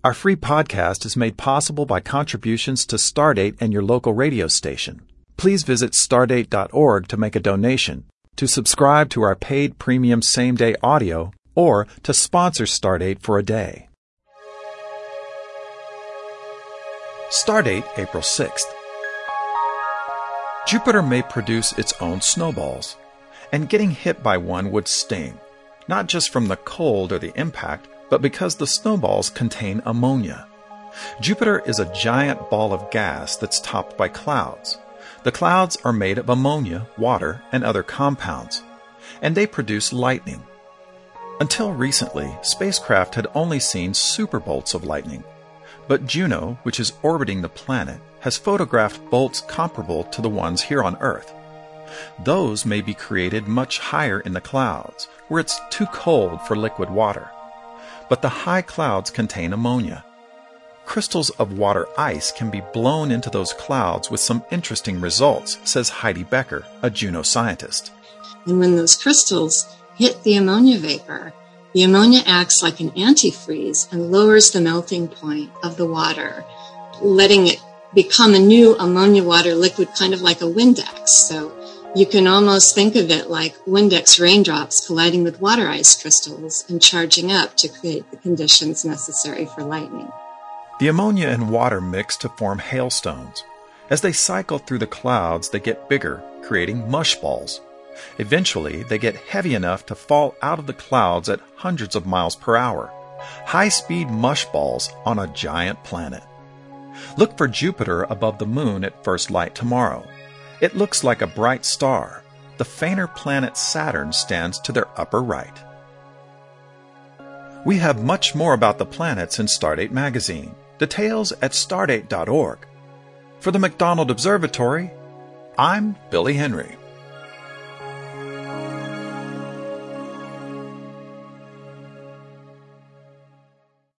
Our free podcast is made possible by contributions to Stardate and your local radio station. Please visit stardate.org to make a donation, to subscribe to our paid premium same-day audio, or to sponsor Stardate for a day. Stardate, April 6th. Jupiter may produce its own snowballs, and getting hit by one would sting, not just from the cold or the impact, but because the snowballs contain ammonia. Jupiter is a giant ball of gas that's topped by clouds. The clouds are made of ammonia, water, and other compounds, and they produce lightning. Until recently, spacecraft had only seen superbolts of lightning, but Juno, which is orbiting the planet, has photographed bolts comparable to the ones here on Earth. Those may be created much higher in the clouds, where it's too cold for liquid water. But the high clouds contain ammonia. Crystals of water ice can be blown into those clouds with some interesting results, says Heidi Becker, a Juno scientist. And when those crystals hit the ammonia vapor, the ammonia acts like an antifreeze and lowers the melting point of the water, letting it become a new ammonia water liquid, kind of like a Windex. So you can almost think of it like Windex raindrops colliding with water ice crystals and charging up to create the conditions necessary for lightning. The ammonia and water mix to form hailstones. As they cycle through the clouds, they get bigger, creating mush balls. Eventually, they get heavy enough to fall out of the clouds at hundreds of miles per hour. High-speed mush balls on a giant planet. Look for Jupiter above the moon at first light tomorrow. It looks like a bright star. The fainter planet Saturn stands to their upper right. We have much more about the planets in Stardate magazine. Details at stardate.org. For the McDonald Observatory, I'm Billy Henry.